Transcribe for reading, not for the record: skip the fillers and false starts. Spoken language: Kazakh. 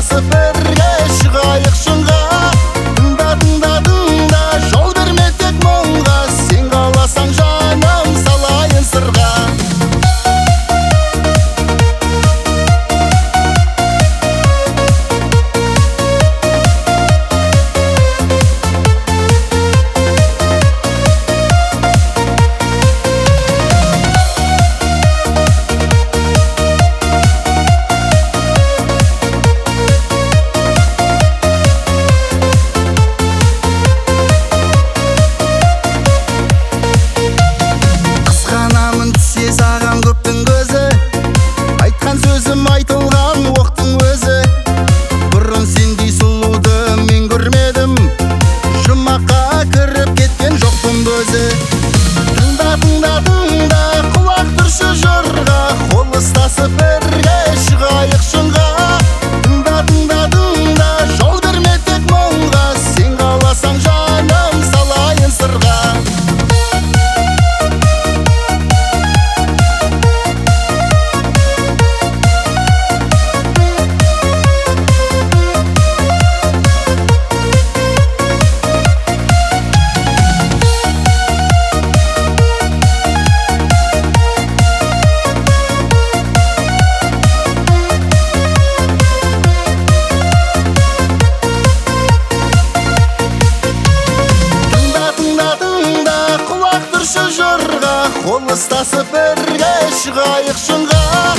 ұстасып бірге шығайық шыңға. Тыңда, тыңда, тыңда, жол берме тек мұңға, сен қаласаң жаным салайын сырға. Саған көптің көзі, айтқан сөзім айтылған оқтың өзі. Бұрын сендей сұлуды мен көрмедім, жұмаққа кіріп кеткен жоқпын көзі. Тыңда, тыңда, тыңда, құлақ түрші жырға, қол ұстасып бірге шығайық шыңға. Тыңда, тыңда, тыңда, жол берме тек мұңға, сен қаласаң жаным салайын сырға. Қол ұстасып бірге шығайық шыңға.